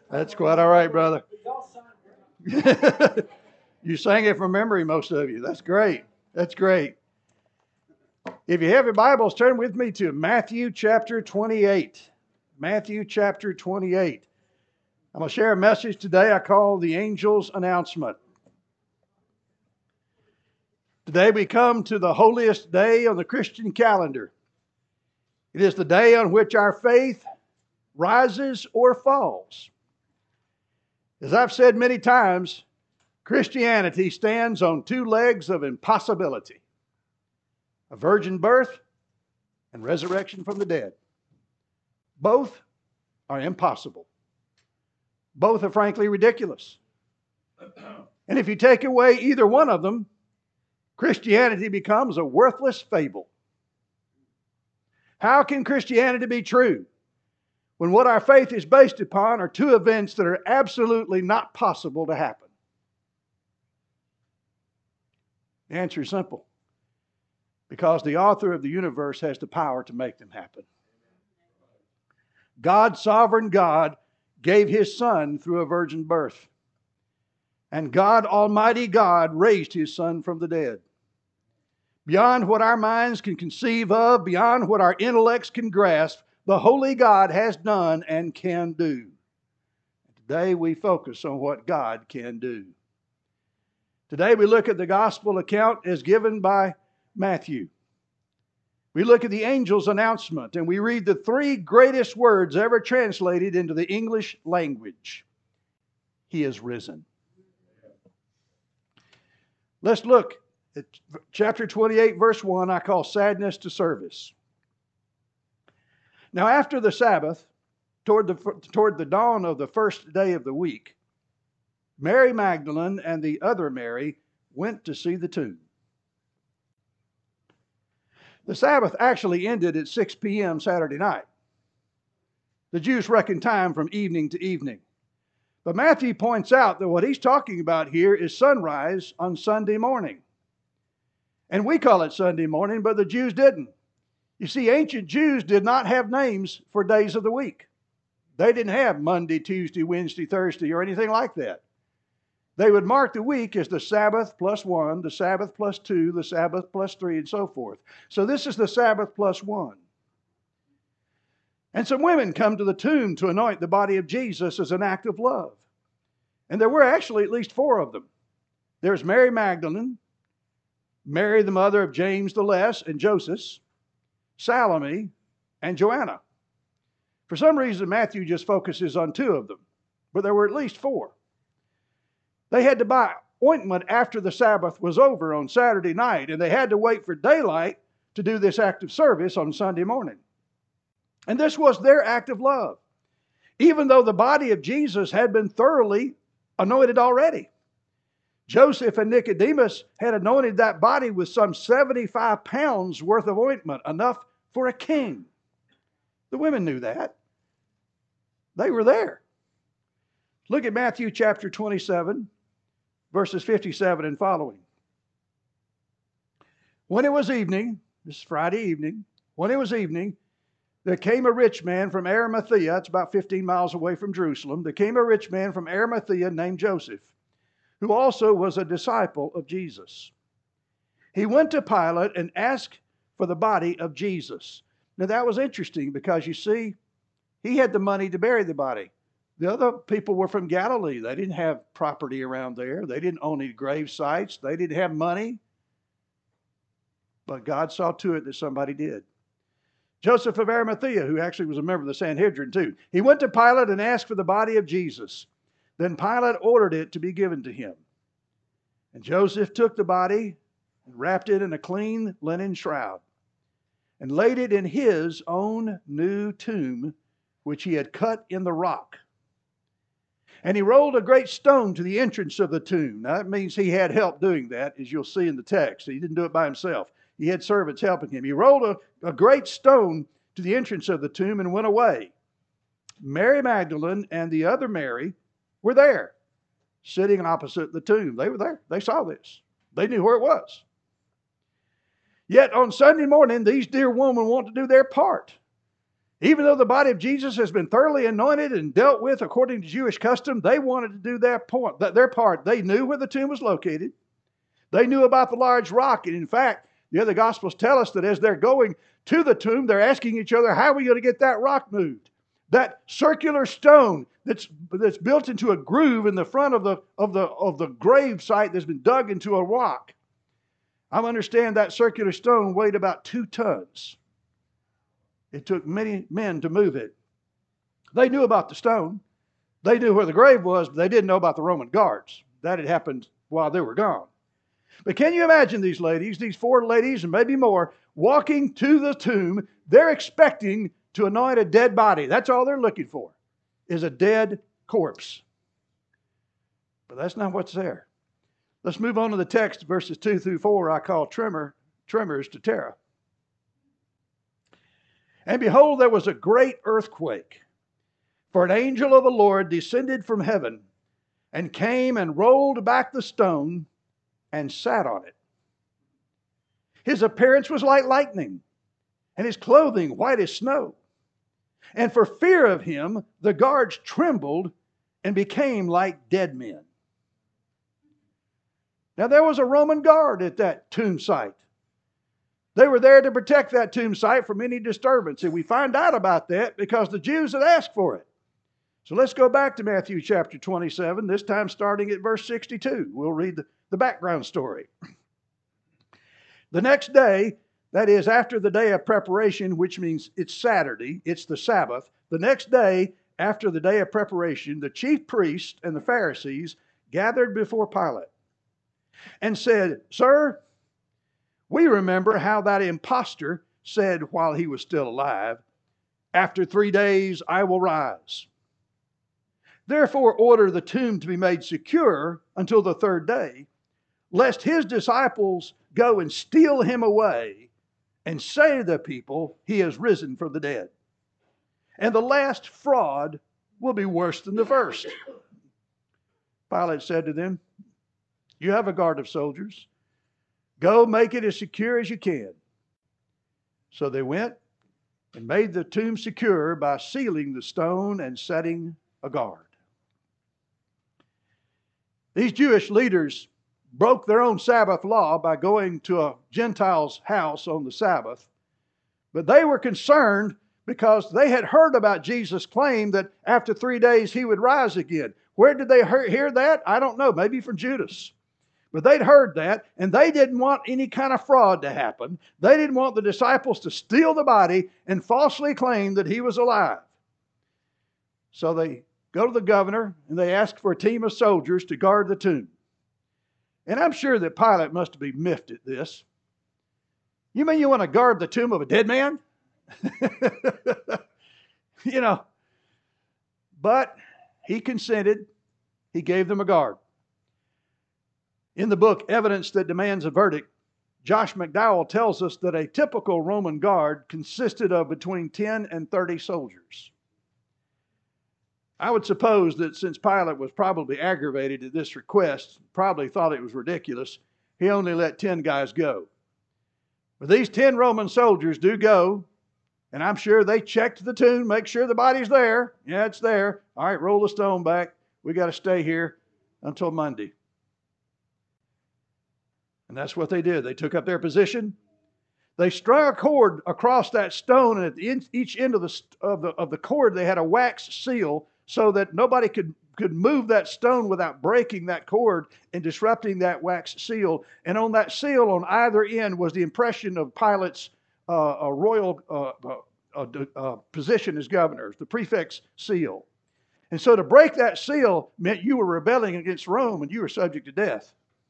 That's quite all right, brother. You sang it from memory, most of you. That's great. That's great. If you have your Bibles, turn with me to Matthew chapter 28. Matthew chapter 28. I'm going to share a message today I call the Angel's Announcement. Today we come to the holiest day on the Christian calendar. It is the day on which our faith rises or falls. As I've said many times, Christianity stands on two legs of impossibility: a virgin birth and resurrection from the dead. Both are impossible. Both are frankly ridiculous. And if you take away either one of them, Christianity becomes a worthless fable. How can Christianity be true when what our faith is based upon are two events that are absolutely not possible to happen? The answer is simple. Because the author of the universe has the power to make them happen. God, sovereign God, gave His Son through a virgin birth. And God, Almighty God, raised His Son from the dead. Beyond what our minds can conceive of, beyond what our intellects can grasp, the Holy God has done and can do. Today we focus on what God can do. Today we look at the gospel account as given by Matthew. We look at the angel's announcement and we read the three greatest words ever translated into the English language. He is risen. Let's look at chapter 28, verse 1, I call sadness to service. Now after the Sabbath, toward the dawn of the first day of the week, Mary Magdalene and the other Mary went to see the tomb. The Sabbath actually ended at 6 p.m. Saturday night. The Jews reckon time from evening to evening. But Matthew points out that what he's talking about here is sunrise on Sunday morning. And we call it Sunday morning, but the Jews didn't. You see, ancient Jews did not have names for days of the week. They didn't have Monday, Tuesday, Wednesday, Thursday, or anything like that. They would mark the week as the Sabbath plus 1, the Sabbath plus 2, the Sabbath plus 3, and so forth. So this is the Sabbath plus 1. And some women come to the tomb to anoint the body of Jesus as an act of love. And there were actually at least 4 of them. There's Mary Magdalene, Mary the mother of James the Less and Joseph, Salome, and Joanna. For some reason, Matthew just focuses on 2 of them, but there were at least 4. They had to buy ointment after the Sabbath was over on Saturday night, and they had to wait for daylight to do this act of service on Sunday morning. And this was their act of love, even though the body of Jesus had been thoroughly anointed already. Joseph and Nicodemus had anointed that body with some 75 pounds worth of ointment, enough for a king. The women knew that. They were there. Look at Matthew chapter 27, verses 57 and following. When it was evening, this is Friday evening, when it was evening, there came a rich man from Arimathea, it's about 15 miles away from Jerusalem. There came a rich man from Arimathea named Joseph, who also was a disciple of Jesus. He went to Pilate and asked for the body of Jesus. Now that was interesting because you see, he had the money to bury the body. The other people were from Galilee. They didn't have property around there. They didn't own any grave sites. They didn't have money. But God saw to it that somebody did. Joseph of Arimathea, who actually was a member of the Sanhedrin too. He went to Pilate and asked for the body of Jesus. Then Pilate ordered it to be given to him. And Joseph took the body and wrapped it in a clean linen shroud and laid it in his own new tomb, which he had cut in the rock. And he rolled a great stone to the entrance of the tomb. Now that means he had help doing that, as you'll see in the text. He didn't do it by himself. He had servants helping him. He rolled a great stone to the entrance of the tomb and went away. Mary Magdalene and the other Mary were there, sitting opposite the tomb. They were there. They saw this. They knew where it was. Yet on Sunday morning, these dear women want to do their part. Even though the body of Jesus has been thoroughly anointed and dealt with according to Jewish custom, they wanted to do their part. They knew where the tomb was located. They knew about the large rock. And in fact, the other Gospels tell us that as they're going to the tomb, they're asking each other, how are we going to get that rock moved? That circular stone that's built into a groove in the front of the grave site that's been dug into a rock. I understand that circular stone weighed about 2 tons. It took many men to move it. They knew about the stone. They knew where the grave was, but they didn't know about the Roman guards. That had happened while they were gone. But can you imagine these ladies, these 4 ladies and maybe more, walking to the tomb? They're expecting to anoint a dead body. That's all they're looking for, is a dead corpse. But that's not what's there. Let's move on to the text, verses 2 through 4, I call tremors to terror. And behold, there was a great earthquake, for an angel of the Lord descended from heaven and came and rolled back the stone and sat on it. His appearance was like lightning, and his clothing white as snow. And for fear of him, the guards trembled and became like dead men. Now there was a Roman guard at that tomb site. They were there to protect that tomb site from any disturbance. And we find out about that because the Jews had asked for it. So let's go back to Matthew chapter 27, this time starting at verse 62. We'll read the background story. The next day, that is after the day of preparation, which means it's Saturday, it's the Sabbath. The next day, after the day of preparation, the chief priests and the Pharisees gathered before Pilate and said, Sir, we remember how that impostor said while he was still alive, after 3 days I will rise. Therefore order the tomb to be made secure until the 3rd day, lest his disciples go and steal him away and say to the people, he has risen from the dead. And the last fraud will be worse than the first. Pilate said to them, you have a guard of soldiers. Go make it as secure as you can. So they went and made the tomb secure by sealing the stone and setting a guard. These Jewish leaders broke their own Sabbath law by going to a Gentile's house on the Sabbath. But they were concerned because they had heard about Jesus' claim that after 3 days he would rise again. Where did they hear that? I don't know. Maybe from Judas. But they'd heard that, and they didn't want any kind of fraud to happen. They didn't want the disciples to steal the body and falsely claim that he was alive. So they go to the governor, and they ask for a team of soldiers to guard the tomb. And I'm sure that Pilate must be miffed at this. You mean you want to guard the tomb of a dead man? But he consented. He gave them a guard. In the book, Evidence That Demands a Verdict, Josh McDowell tells us that a typical Roman guard consisted of between 10 and 30 soldiers. I would suppose that since Pilate was probably aggravated at this request, probably thought it was ridiculous, he only let 10 guys go. But these 10 Roman soldiers do go, and I'm sure they checked the tomb, make sure the body's there. Yeah, it's there. All right, roll the stone back. We got to stay here until Monday. And that's what they did. They took up their position. They strung a cord across that stone, and at each end of the cord, they had a wax seal so that nobody could move that stone without breaking that cord and disrupting that wax seal. And on that seal, on either end, was the impression of Pilate's royal position as governor, the prefect's seal. And so to break that seal meant you were rebelling against Rome and you were subject to death.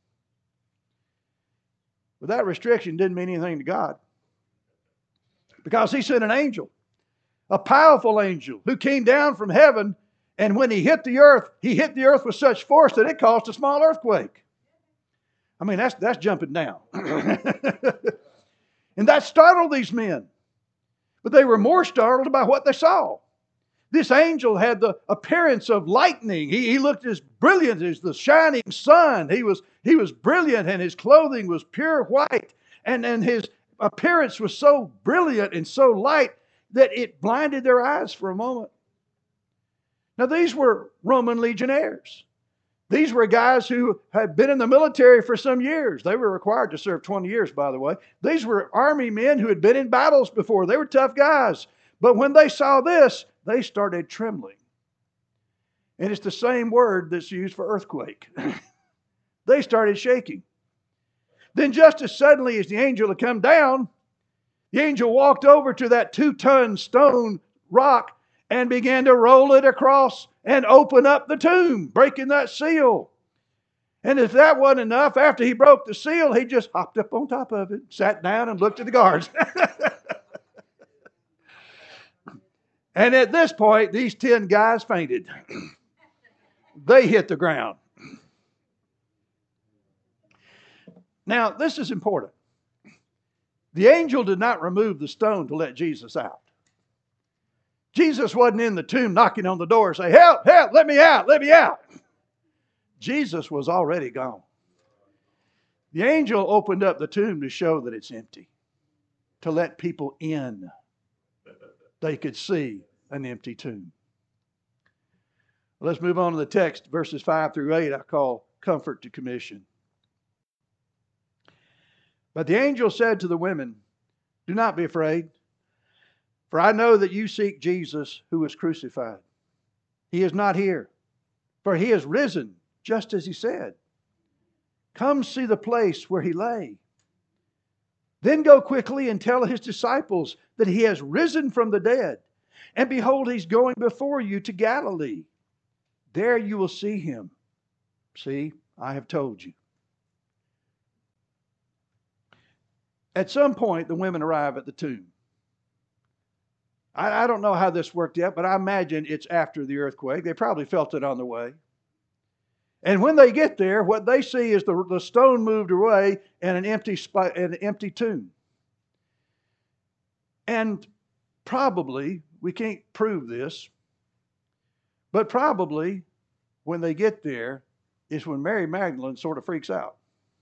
But that restriction didn't mean anything to God, because he sent an angel, a powerful angel who came down from heaven, and when he hit the earth with such force that it caused a small earthquake. I mean, that's jumping down. And that startled these men. But they were more startled by what they saw. This angel had the appearance of lightning. He looked as brilliant as the shining sun. He was brilliant, and his clothing was pure white. And his appearance was so brilliant and so light, that it blinded their eyes for a moment. Now, these were Roman legionnaires. These were guys who had been in the military for some years. They were required to serve 20 years, by the way. These were army men who had been in battles before. They were tough guys. But when they saw this, they started trembling. And it's the same word that's used for earthquake. They started shaking. Then just as suddenly as the angel had come down, the angel walked over to that 2-ton stone rock and began to roll it across and open up the tomb, breaking that seal. And if that wasn't enough, after he broke the seal, he just hopped up on top of it, sat down and looked at the guards. And at this point, these 10 guys fainted. They hit the ground. Now, this is important. The angel did not remove the stone to let Jesus out. Jesus wasn't in the tomb knocking on the door and saying, help, help, let me out, let me out. Jesus was already gone. The angel opened up the tomb to show that it's empty, to let people in. They could see an empty tomb. Let's move on to the text, verses 5 through 8, I call comfort to commission. But the angel said to the women, do not be afraid, for I know that you seek Jesus who was crucified. He is not here, for he is risen, just as he said. Come see the place where he lay. Then go quickly and tell his disciples that he has risen from the dead. And behold, he's going before you to Galilee. There you will see him. See, I have told you. At some point, the women arrive at the tomb. I don't know how this worked yet, but I imagine it's after the earthquake. They probably felt it on the way. And when they get there, what they see is the stone moved away and an empty tomb. And probably, we can't prove this, but probably when they get there is when Mary Magdalene sort of freaks out.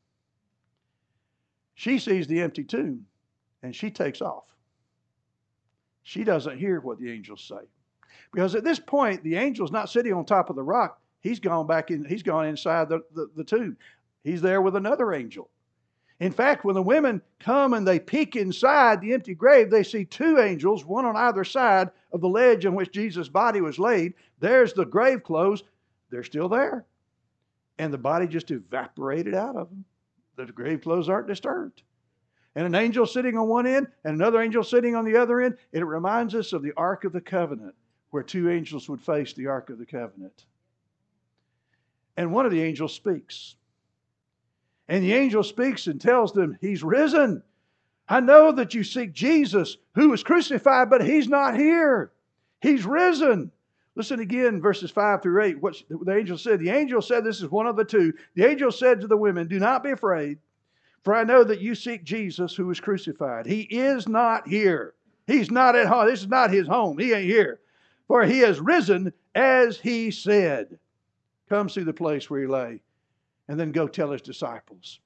She sees the empty tomb and she takes off. She doesn't hear what the angels say. Because at this point, the angel's not sitting on top of the rock. He's gone back in, he's gone inside the tomb. He's there with another angel. In fact, when the women come and they peek inside the empty grave, they see 2 angels, one on either side of the ledge on which Jesus' body was laid. There's the grave clothes. They're still there. And the body just evaporated out of them. The grave clothes aren't disturbed. And an angel sitting on one end and another angel sitting on the other end. And it reminds us of the Ark of the Covenant, where 2 angels would face the Ark of the Covenant. And one of the angels speaks. And the angel speaks and tells them, he's risen. I know that you seek Jesus who was crucified, but he's not here. He's risen. Listen again, verses 5 through 8. What the angel said. The angel said, this is one of the 2. The angel said to the women, do not be afraid, for I know that you seek Jesus who was crucified. He is not here. He's not at home. This is not his home. He ain't here. For he has risen as he said. Come see the place where he lay, and then go tell his disciples.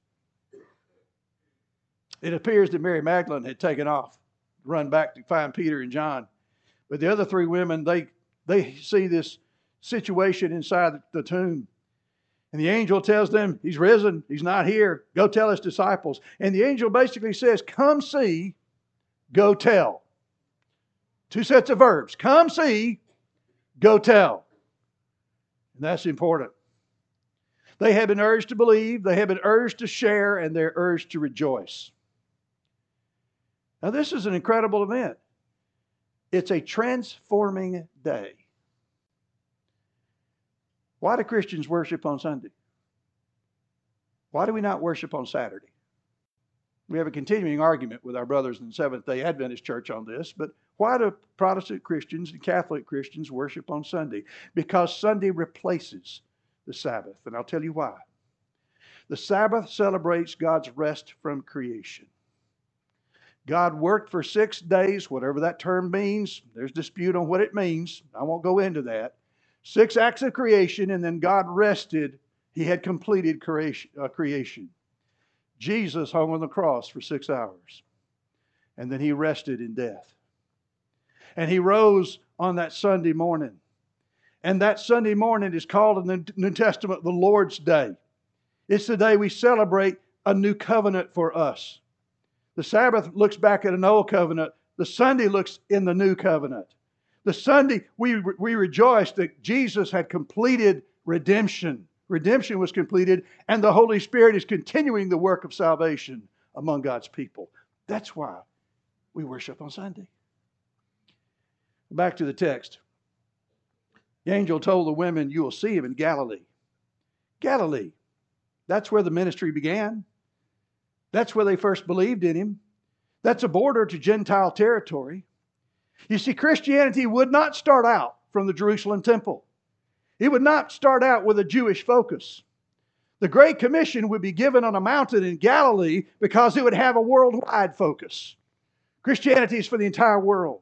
It appears that Mary Magdalene had taken off, run back to find Peter and John. But the other 3 women, they see this situation inside the tomb. And the angel tells them, he's risen, he's not here. Go tell his disciples. And the angel basically says, come see, go tell. 2 sets of verbs. Come see, go tell. And that's important. They have been urged to believe, they have been urged to share, and they're urged to rejoice. Now, this is an incredible event. It's a transforming day. Why do Christians worship on Sunday? Why do we not worship on Saturday? We have a continuing argument with our brothers in the Seventh-day Adventist Church on this, but why do Protestant Christians and Catholic Christians worship on Sunday? Because Sunday replaces the Sabbath, and I'll tell you why. The Sabbath celebrates God's rest from creation. God worked for 6 days, whatever that term means. There's dispute on what it means. I won't go into that. 6 acts of creation, and then God rested. He had completed creation. Jesus hung on the cross for 6 hours, and then he rested in death. And he rose on that Sunday morning. And that Sunday morning is called in the New Testament the Lord's Day. It's the day we celebrate a new covenant for us. The Sabbath looks back at an old covenant. The Sunday looks in the new covenant. The Sunday, we rejoice that Jesus had completed redemption. Redemption was completed, and the Holy Spirit is continuing the work of salvation among God's people. That's why we worship on Sunday. Back to the text. The angel told the women, you will see him in Galilee. Galilee. That's where the ministry began. That's where they first believed in him. That's a border to Gentile territory. You see, Christianity would not start out from the Jerusalem temple. It would not start out with a Jewish focus. The Great Commission would be given on a mountain in Galilee because it would have a worldwide focus. Christianity is for the entire world.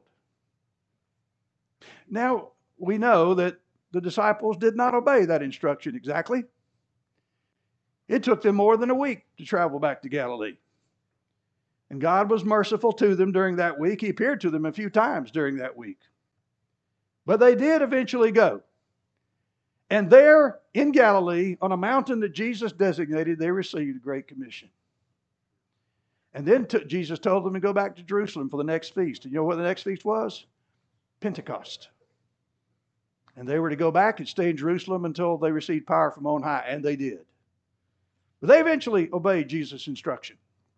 Now, we know that the disciples did not obey that instruction exactly. It took them more than a week to travel back to Galilee. And God was merciful to them during that week. He appeared to them a few times during that week. But they did eventually go. And there in Galilee, on a mountain that Jesus designated, they received the Great Commission. And then Jesus told them to go back to Jerusalem for the next feast. And you know what the next feast was? Pentecost. And they were to go back and stay in Jerusalem until they received power from on high. And they did. But they eventually obeyed Jesus' instruction.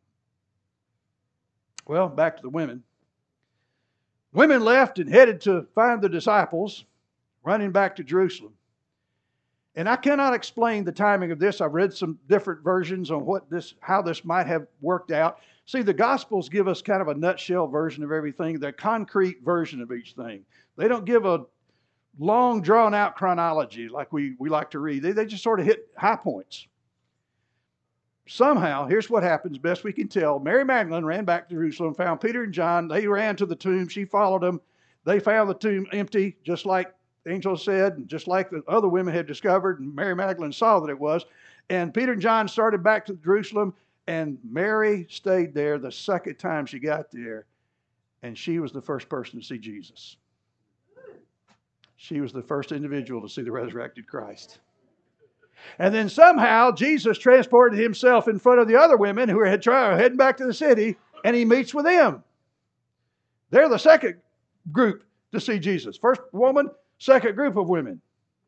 Well, back to the women. Women left and headed to find the disciples, running back to Jerusalem. And I cannot explain the timing of this. I've read some different versions on how this might have worked out. See, the Gospels give us kind of a nutshell version of everything, the concrete version of each thing. They don't give a long, drawn-out chronology like we like to read. They just sort of hit high points. Somehow, here's what happens, best we can tell. Mary Magdalene ran back to Jerusalem, found Peter and John. They ran to the tomb. She followed them. They found the tomb empty, just like the angel said, and just like the other women had discovered, and Mary Magdalene saw that it was. And Peter and John started back to Jerusalem, and Mary stayed there the second time she got there, and she was the first person to see Jesus. She was the first individual to see the resurrected Christ. And then somehow Jesus transported himself in front of the other women who were heading back to the city, and he meets with them. They're the second group to see Jesus. First woman, second group of women.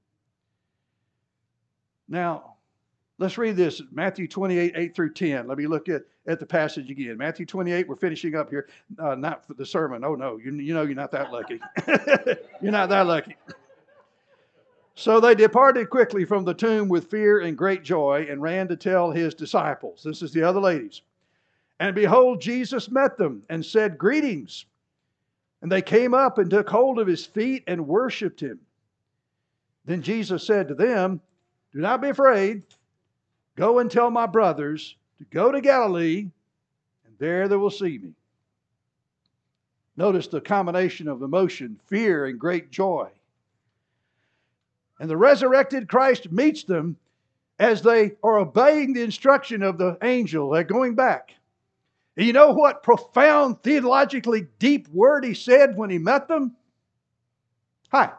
Now, let's read this, Matthew 28, 8 through 10. Let me look at the passage again. Matthew 28, we're finishing up here. Not for the sermon. Oh, no, you know you're not that lucky. You're not that lucky. So they departed quickly from the tomb with fear and great joy and ran to tell his disciples. This is the other ladies. And behold, Jesus met them and said, greetings. And they came up and took hold of his feet and worshiped him. Then Jesus said to them, do not be afraid. Go and tell my brothers to go to Galilee, and there they will see me. Notice the combination of emotion, fear, and great joy. And the resurrected Christ meets them as they are obeying the instruction of the angel. They're going back. And you know what profound, theologically deep word he said when he met them? Hi.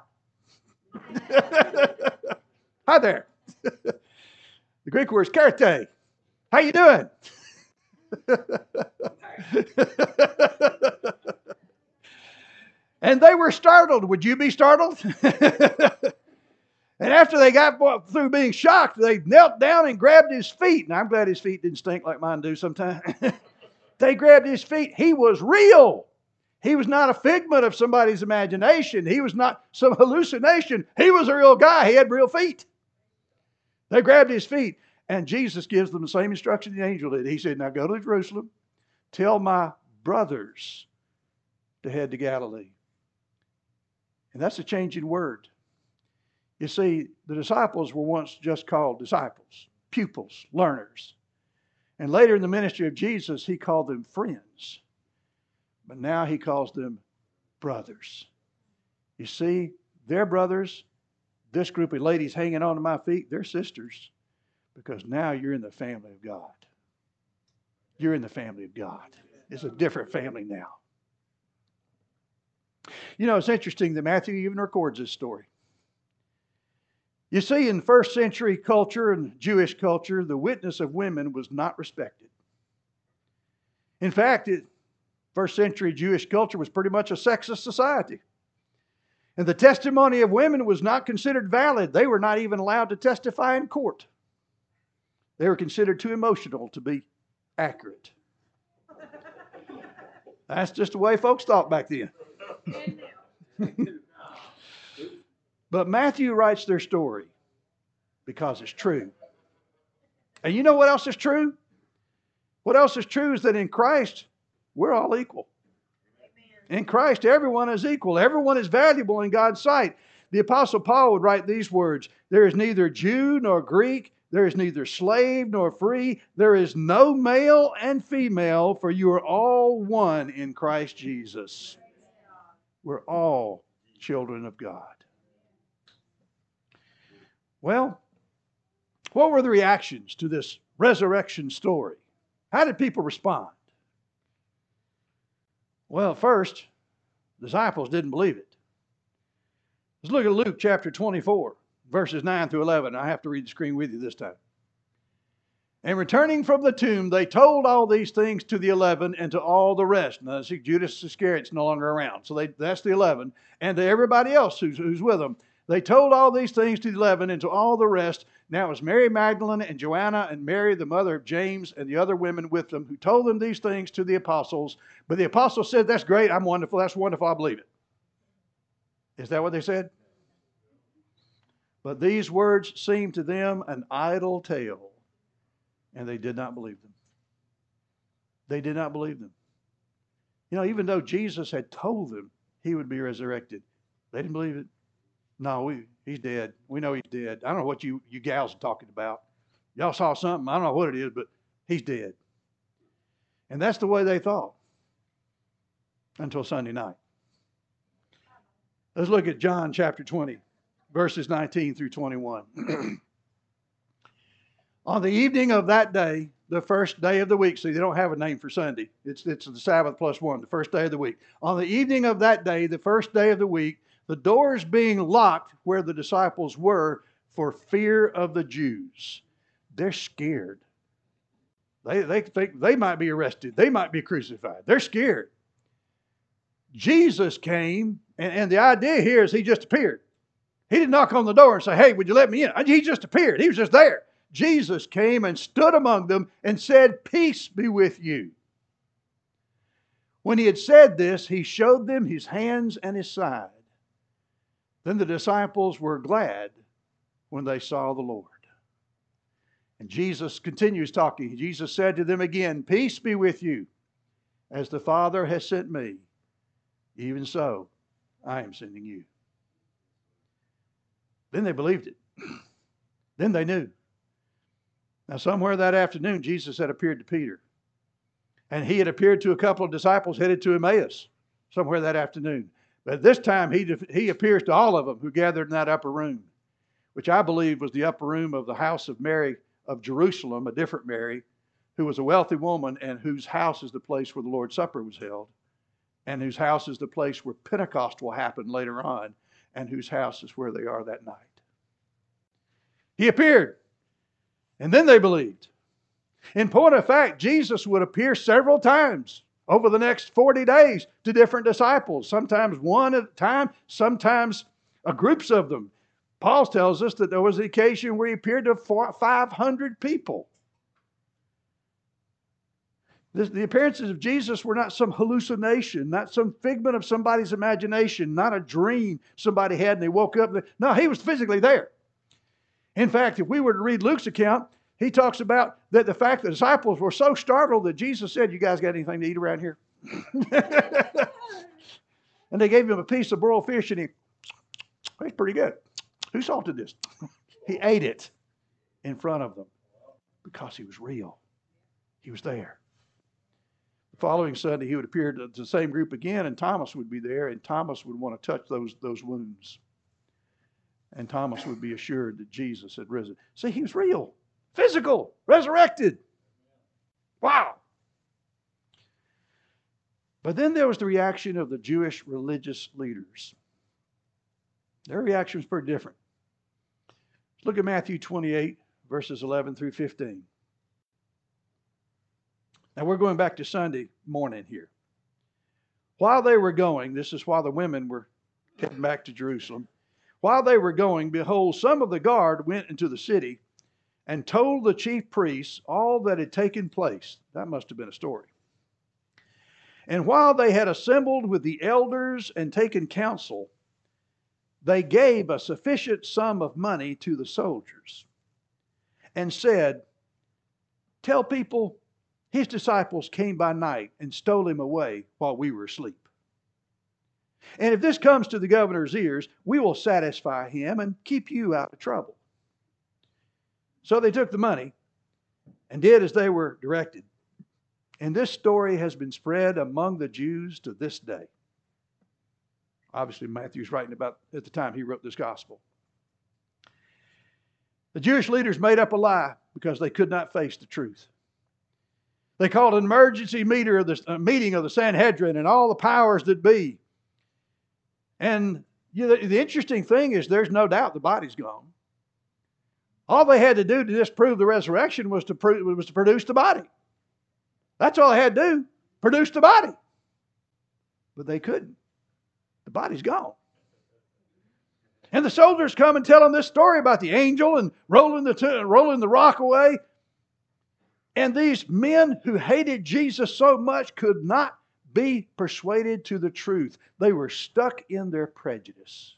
Hi there. The Greek word is karte. How you doing? And they were startled. Would you be startled? And after they got through being shocked, they knelt down and grabbed his feet. And I'm glad his feet didn't stink like mine do sometimes. They grabbed his feet. He was real. He was not a figment of somebody's imagination. He was not some hallucination. He was a real guy. He had real feet. They grabbed his feet. And Jesus gives them the same instruction the angel did. He said, now go to Jerusalem. Tell my brothers to head to Galilee. And that's a changing word. You see, the disciples were once just called disciples, pupils, learners. And later in the ministry of Jesus, he called them friends. But now he calls them brothers. You see, they're brothers. This group of ladies hanging on to my feet, they're sisters. Because now you're in the family of God. You're in the family of God. It's a different family now. You know, it's interesting that Matthew even records this story. You see, in first century culture and Jewish culture, the witness of women was not respected. In fact, first century Jewish culture was pretty much a sexist society. And the testimony of women was not considered valid. They were not even allowed to testify in court. They were considered too emotional to be accurate. That's just the way folks thought back then. But Matthew writes their story because it's true. And you know what else is true? What else is true is that in Christ, we're all equal. In Christ, everyone is equal. Everyone is valuable in God's sight. The Apostle Paul would write these words: there is neither Jew nor Greek, there is neither slave nor free, there is no male and female, for you are all one in Christ Jesus. We're all children of God. Well, what were the reactions to this resurrection story? How did people respond? Well, first, disciples didn't believe it. Let's look at Luke chapter 24, verses 9 through 11. I have to read the screen with you this time. And returning from the tomb, they told all these things to the 11 and to all the rest. Now, see, Judas Iscariot's no longer around. So that's the 11. And to everybody else who's with them. They told all these things to the 11 and to all the rest. Now it was Mary Magdalene and Joanna and Mary, the mother of James, and the other women with them, who told them these things to the apostles. But the apostles said, "That's great. I'm wonderful. That's wonderful. I believe it." Is that what they said? But these words seemed to them an idle tale, and they did not believe them. They did not believe them. You know, even though Jesus had told them he would be resurrected, they didn't believe it. No, he's dead. We know he's dead. I don't know what you gals are talking about. Y'all saw something. I don't know what it is, but he's dead. And that's the way they thought until Sunday night. Let's look at John chapter 20, verses 19 through 21. On the evening of that day, the first day of the week. See, they don't have a name for Sunday. It's the Sabbath plus one, the first day of the week. On the evening of that day, the first day of the week, the doors being locked where the disciples were for fear of the Jews. They're scared. They think they might be arrested. They might be crucified. They're scared. Jesus came, and the idea here is he just appeared. He didn't knock on the door and say, "Hey, would you let me in?" He just appeared. He was just there. Jesus came and stood among them and said, "Peace be with you." When he had said this, he showed them his hands and his side. Then the disciples were glad when they saw the Lord. And Jesus continues talking. Jesus said to them again, "Peace be with you. As the Father has sent me, even so I am sending you." Then they believed it. Then they knew. Now, somewhere that afternoon, Jesus had appeared to Peter. And he had appeared to a couple of disciples headed to Emmaus somewhere that afternoon. But this time, he appears to all of them who gathered in that upper room, which I believe was the upper room of the house of Mary of Jerusalem, a different Mary, who was a wealthy woman and whose house is the place where the Lord's Supper was held, and whose house is the place where Pentecost will happen later on, and whose house is where they are that night. He appeared, and then they believed. In point of fact, Jesus would appear several times over the next 40 days to different disciples, sometimes one at a time, sometimes groups of them. Paul tells us that there was an occasion where he appeared to 500 people. The appearances of Jesus were not some hallucination, not some figment of somebody's imagination, not a dream somebody had and they woke up. No, he was physically there. In fact, if we were to read Luke's account, he talks about that the fact the disciples were so startled that Jesus said, "You guys got anything to eat around here?" And they gave him a piece of broiled fish, and it's pretty good. Who salted this? He ate it in front of them because he was real. He was there. The following Sunday, he would appear to the same group again, and Thomas would be there, and Thomas would want to touch those wounds. And Thomas would be assured that Jesus had risen. See, he was real. Physical, resurrected. Wow. But then there was the reaction of the Jewish religious leaders. Their reaction was pretty different. Look at Matthew 28, verses 11 through 15. Now we're going back to Sunday morning here. While they were going, this is while the women were heading back to Jerusalem. While they were going, behold, some of the guard went into the city and told the chief priests all that had taken place. That must have been a story. And while they had assembled with the elders and taken counsel, they gave a sufficient sum of money to the soldiers and said, tell people his disciples came by night and stole him away while we were asleep. And if this comes to the governor's ears, we will satisfy him and keep you out of trouble. So they took the money and did as they were directed. And this story has been spread among the Jews to this day. Obviously, Matthew's writing about at the time he wrote this gospel. The Jewish leaders made up a lie because they could not face the truth. They called an emergency meeting of the Sanhedrin and all the powers that be. And the interesting thing is there's no doubt the body's gone. All they had to do to disprove the resurrection was to produce the body. That's all they had to do, produce the body. But they couldn't. The body's gone. And the soldiers come and tell them this story about the angel and rolling the rock away. And these men who hated Jesus so much could not be persuaded to the truth. They were stuck in their prejudice.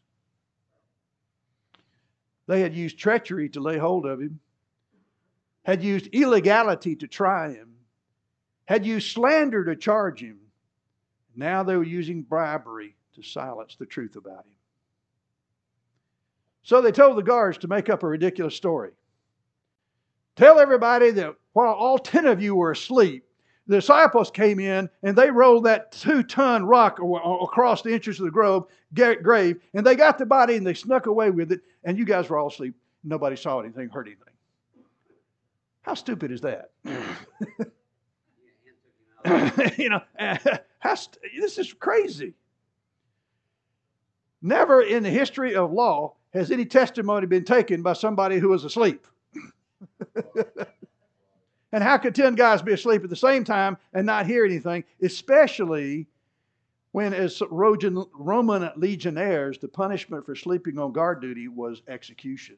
They had used treachery to lay hold of him, had used illegality to try him, had used slander to charge him. Now they were using bribery to silence the truth about him. So they told the guards to make up a ridiculous story. Tell everybody that while all 10 of you were asleep, the disciples came in and they rolled that 2-ton rock across the entrance of the grave, and they got the body and they snuck away with it, and you guys were all asleep. Nobody saw anything, heard anything. How stupid is that? This is crazy. Never in the history of law has any testimony been taken by somebody who was asleep. And how could 10 guys be asleep at the same time and not hear anything, especially when, as Roman legionnaires, the punishment for sleeping on guard duty was execution.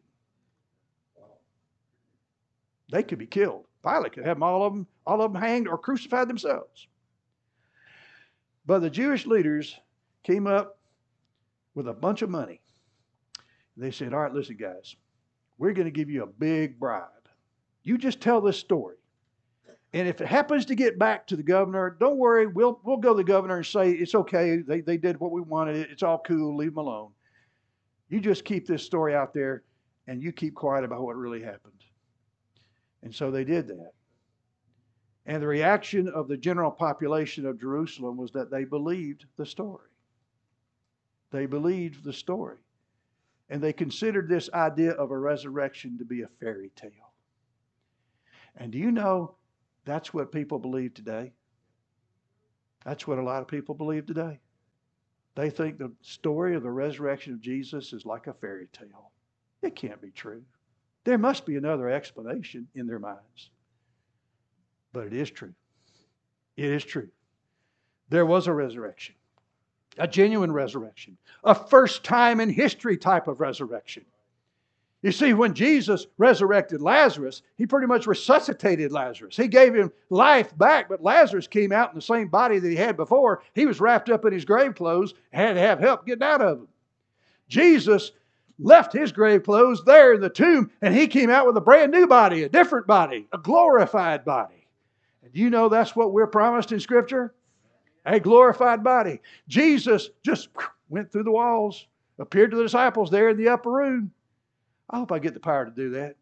They could be killed. Pilate could have all of them hanged or crucified themselves. But the Jewish leaders came up with a bunch of money. They said, all right, listen, guys, we're going to give you a big bribe. You just tell this story. And if it happens to get back to the governor, don't worry, we'll go to the governor and say, it's okay, they did what we wanted, it's all cool, leave them alone. You just keep this story out there and you keep quiet about what really happened. And so they did that. And the reaction of the general population of Jerusalem was that they believed the story. They believed the story. And they considered this idea of a resurrection to be a fairy tale. And do you know that's what people believe today? That's what a lot of people believe today. They think the story of the resurrection of Jesus is like a fairy tale. It can't be true. There must be another explanation in their minds. But it is true. It is true. There was a resurrection. A genuine resurrection. A first time in history type of resurrection. You see, when Jesus resurrected Lazarus, He pretty much resuscitated Lazarus. He gave him life back, but Lazarus came out in the same body that he had before. He was wrapped up in his grave clothes, had to have help getting out of them. Jesus left his grave clothes there in the tomb, and He came out with a brand new body, a different body, a glorified body. And you know that's what we're promised in Scripture? A glorified body. Jesus just went through the walls, appeared to the disciples there in the upper room. I hope I get the power to do that.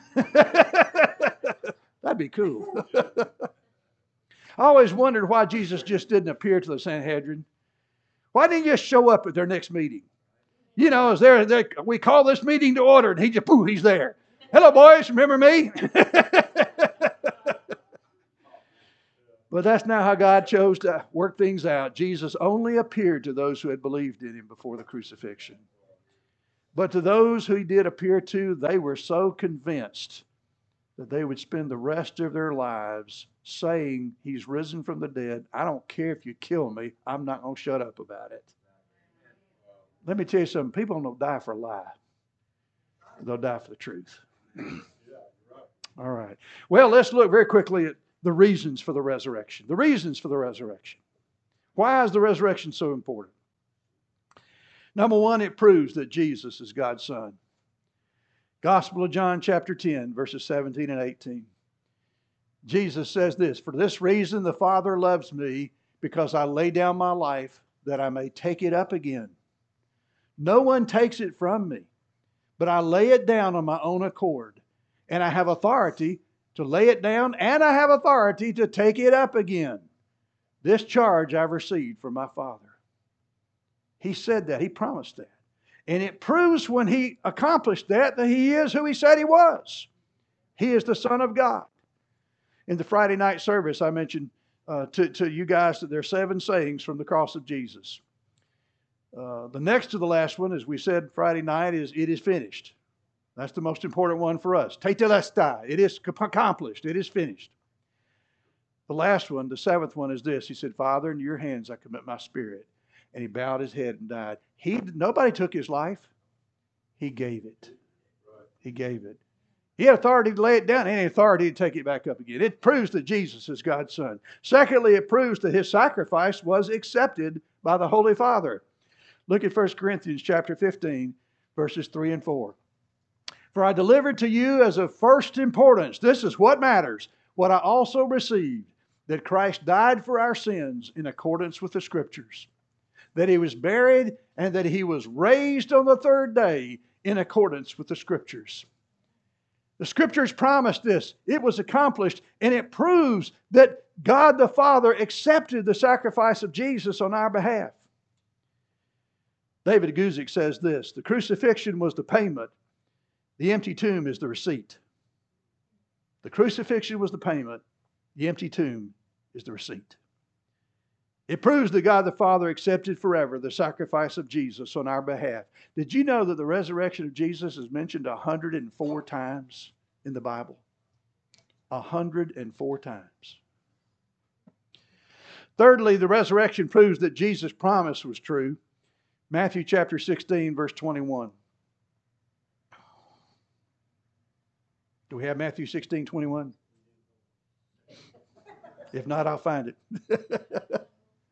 That'd be cool. I always wondered why Jesus just didn't appear to the Sanhedrin. Why didn't He just show up at their next meeting? You know, as we call this meeting to order, and He's there. Hello, boys, remember me? But that's not how God chose to work things out. Jesus only appeared to those who had believed in him before the crucifixion. But to those who he did appear to, they were so convinced that they would spend the rest of their lives saying, he's risen from the dead. I don't care if you kill me. I'm not going to shut up about it. Let me tell you something. People don't die for a lie. They'll die for the truth. All right. Well, let's look very quickly at the reasons for the resurrection. The reasons for the resurrection. Why is the resurrection so important? Number one, it proves that Jesus is God's Son. Gospel of John chapter 10, verses 17 and 18. Jesus says this, "For this reason the Father loves me, because I lay down my life that I may take it up again. No one takes it from me, but I lay it down on my own accord. And I have authority to lay it down, and I have authority to take it up again. This charge I've received from my Father." He said that. He promised that. And it proves when he accomplished that he is who he said he was. He is the Son of God. In the Friday night service, I mentioned to you guys that there are 7 sayings from the cross of Jesus. The next to the last one, as we said Friday night, is "It is finished." That's the most important one for us. Tetelestai. It is accomplished. It is finished. The last one, the 7th one, is this. He said, "Father, into your hands I commit my spirit." And he bowed his head and died. Nobody took his life. He gave it. He gave it. He had authority to lay it down and authority to take it back up again. It proves that Jesus is God's Son. Secondly, it proves that his sacrifice was accepted by the Holy Father. Look at 1 Corinthians chapter 15, verses 3 and 4. "For I delivered to you as of first importance," this is what matters, "what I also received, that Christ died for our sins in accordance with the Scriptures, that he was buried, and that he was raised on the 3rd day in accordance with the Scriptures." The Scriptures promised this. It was accomplished, and it proves that God the Father accepted the sacrifice of Jesus on our behalf. David Guzik says this, "The crucifixion was the payment. The empty tomb is the receipt." The crucifixion was the payment. The empty tomb is the receipt. It proves that God the Father accepted forever the sacrifice of Jesus on our behalf. Did you know that the resurrection of Jesus is mentioned 104 times in the Bible? 104 times. Thirdly, the resurrection proves that Jesus' promise was true. Matthew chapter 16, verse 21. Do we have Matthew 16, 21? If not, I'll find it.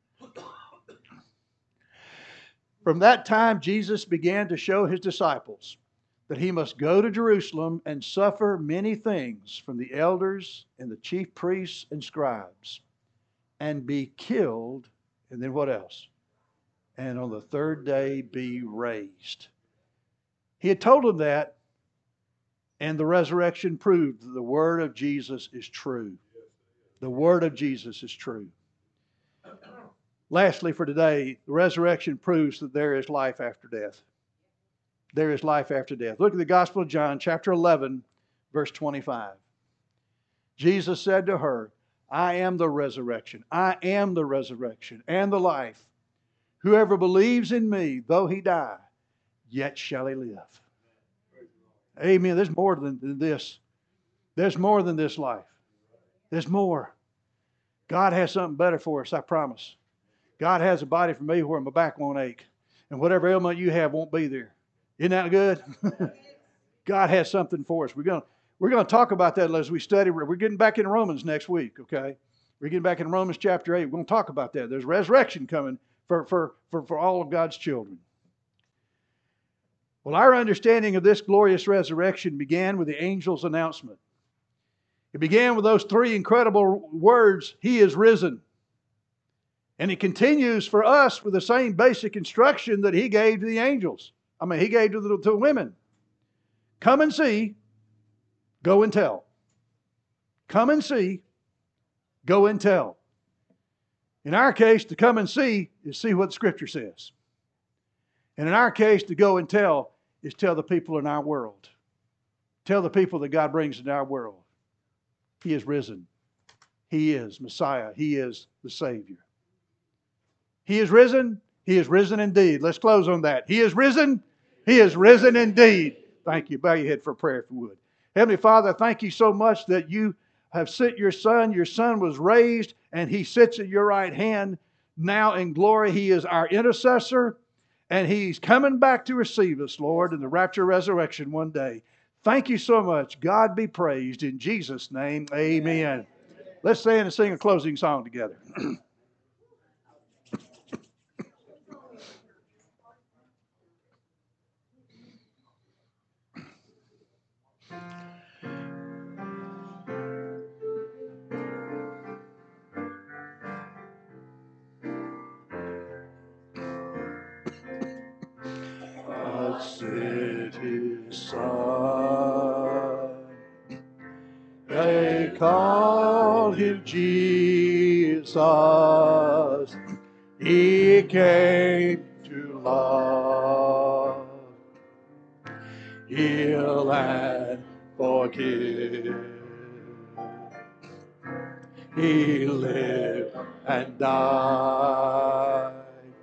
"From that time, Jesus began to show his disciples that he must go to Jerusalem and suffer many things from the elders and the chief priests and scribes, and be killed," and then what else? "And on the 3rd day be raised." He had told them that, and the resurrection proved that the word of Jesus is true. The word of Jesus is true. Lastly, for today, the resurrection proves that there is life after death. There is life after death. Look at the Gospel of John, chapter 11, verse 25. Jesus said to her, "I am the resurrection. I am the resurrection and the life. Whoever believes in me, though he die, yet shall he live." Amen. There's more than this. There's more than this life. There's more. God has something better for us, I promise. God has a body for me where my back won't ache. And whatever ailment you have won't be there. Isn't that good? God has something for us. We're going to talk about that as we study. We're getting back in Romans next week, okay? We're getting back in Romans chapter 8. We're going to talk about that. There's resurrection coming for all of God's children. Well, our understanding of this glorious resurrection began with the angel's announcement. It began with those 3 incredible words, "He is risen." And it continues for us with the same basic instruction that he gave to the angels. He gave to the women. Come and see, go and tell. Come and see, go and tell. In our case, to come and see is see what the Scripture says. And in our case, to go and tell is tell the people in our world. Tell the people that God brings into our world. He is risen. He is Messiah. He is the Savior. He is risen. He is risen indeed. Let's close on that. He is risen. He is risen indeed. Thank you. Bow your head for prayer if you would. Heavenly Father, thank you so much that you have sent your Son. Your Son was raised, and He sits at your right hand now in glory. He is our intercessor, and He's coming back to receive us, Lord, in the rapture resurrection one day. Thank you so much. God be praised. In Jesus' name, amen. Let's stand and sing a closing song together. A city son, they call Him Jesus. He came to love, heal, and forgive. He lived and died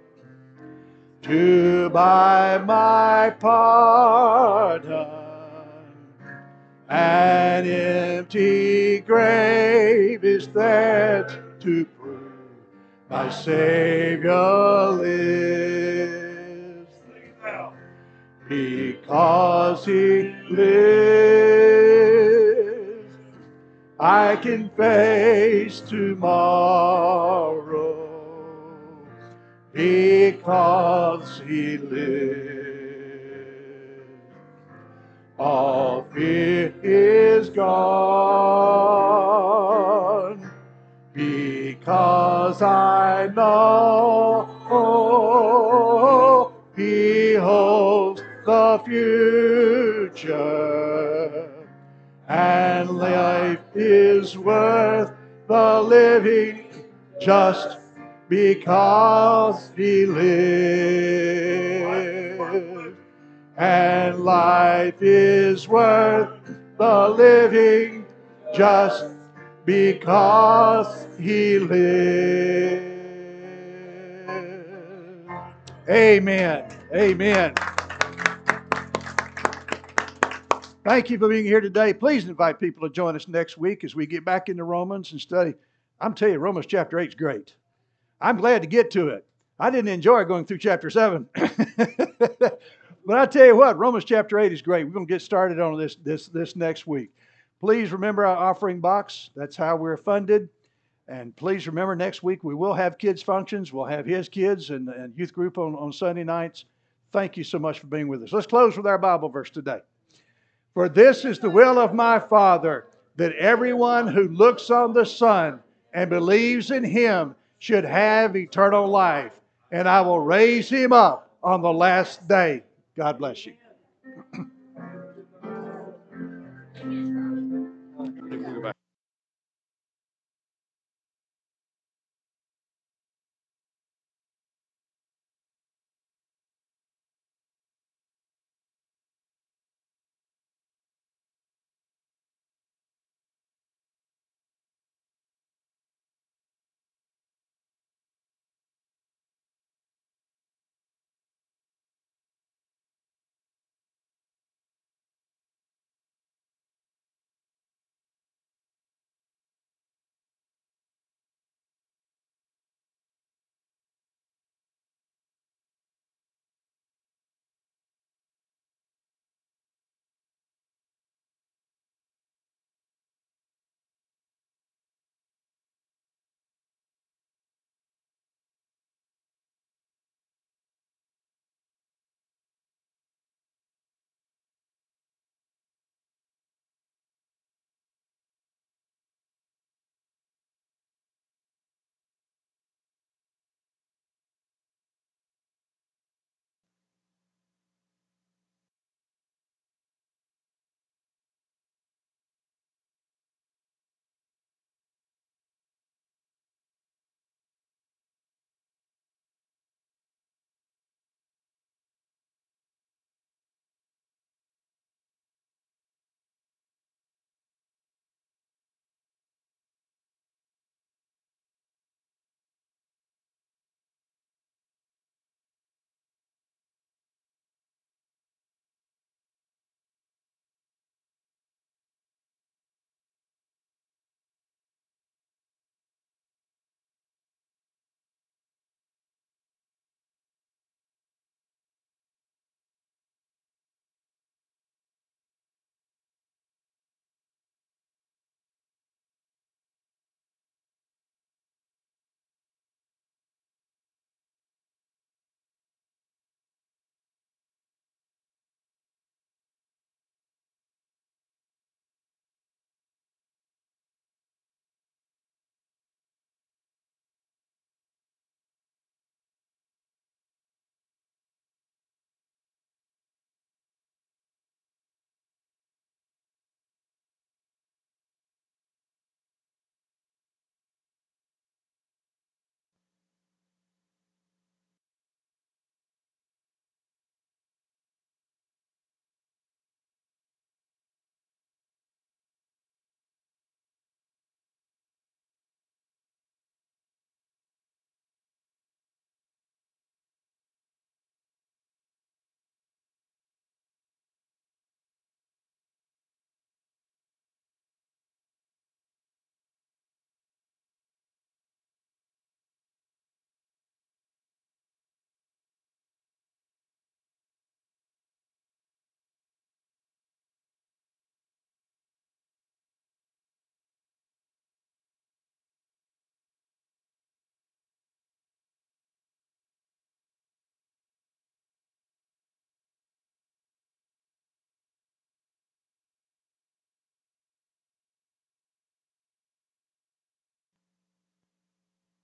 to buy my pardon. An empty grave is there to prove my Savior lives. Because He lives, I can face tomorrow. Because He lives, all fear is gone. Because I know He holds the future, and life is worth the living just because He lives. And life is worth the living just because He lives. Amen. Amen. Thank you for being here today. Please invite people to join us next week as we get back into Romans and study. I'm telling you, Romans chapter 8 is great. I'm glad to get to it. I didn't enjoy going through chapter 7. But I tell you what, Romans chapter 8 is great. We're going to get started on this next week. Please remember our offering box. That's how we're funded. And please remember next week we will have kids functions. We'll have his kids and youth group on Sunday nights. Thank you so much for being with us. Let's close with our Bible verse today. For this is the will of my Father, that everyone who looks on the Son and believes in Him should have eternal life, and I will raise him up on the last day. God bless you.